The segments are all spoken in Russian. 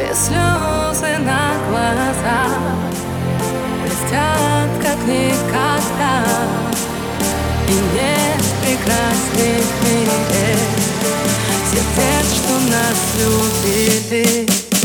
И слезы на глазах блестят, как никогда. И нет прекрасней в мире сердец, что нас любили.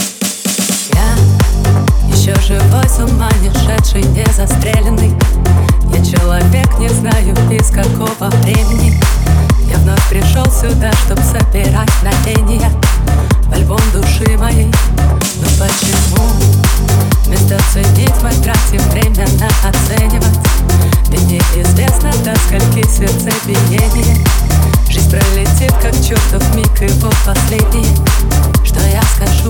Я еще живой, с ума не шедший, не застреленный. Я человек, не знаю из какого времени. Я вновь пришел сюда, чтоб собирать мгновения в альбом души моей. Но почему вместо ценить мы тратим время на оценивать? Ведь неизвестно, до скольки сердцебиение. Жизнь пролетит, как чертов миг, и вот последнее, что я скажу.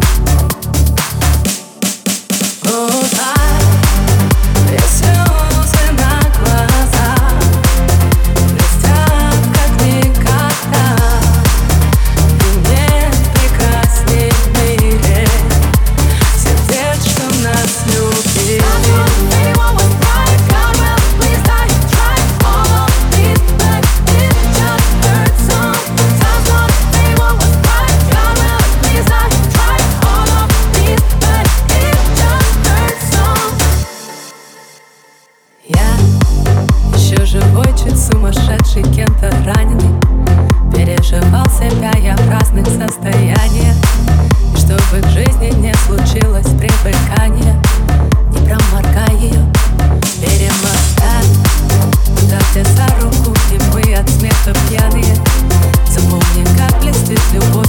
Живой, чуть сумасшедший, кем-то раненый. Переживал себя я в разных состояниях. И чтобы в жизни не случилось привыкания, не проморгай ее, перемотай туда, где за руку, и мы от смеха пьяные. Запомни, как блестит любовь.